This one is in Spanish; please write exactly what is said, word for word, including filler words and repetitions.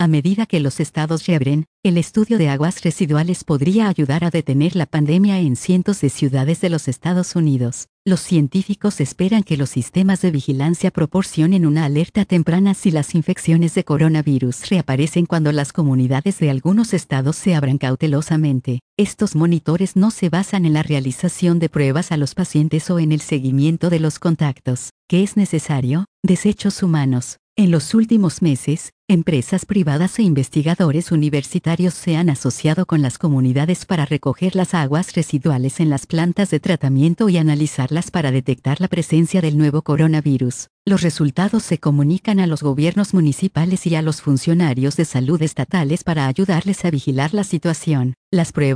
A medida que los estados reabren, el estudio de aguas residuales podría ayudar a detener la pandemia en cientos de ciudades de los Estados Unidos. Los científicos esperan que los sistemas de vigilancia proporcionen una alerta temprana si las infecciones de coronavirus reaparecen cuando las comunidades de algunos estados se abran cautelosamente. Estos monitores no se basan en la realización de pruebas a los pacientes o en el seguimiento de los contactos. ¿Qué es necesario? Desechos humanos. En los últimos meses, empresas privadas e investigadores universitarios se han asociado con las comunidades para recoger las aguas residuales en las plantas de tratamiento y analizarlas para detectar la presencia del nuevo coronavirus. Los resultados se comunican a los gobiernos municipales y a los funcionarios de salud estatales para ayudarles a vigilar la situación. Las pruebas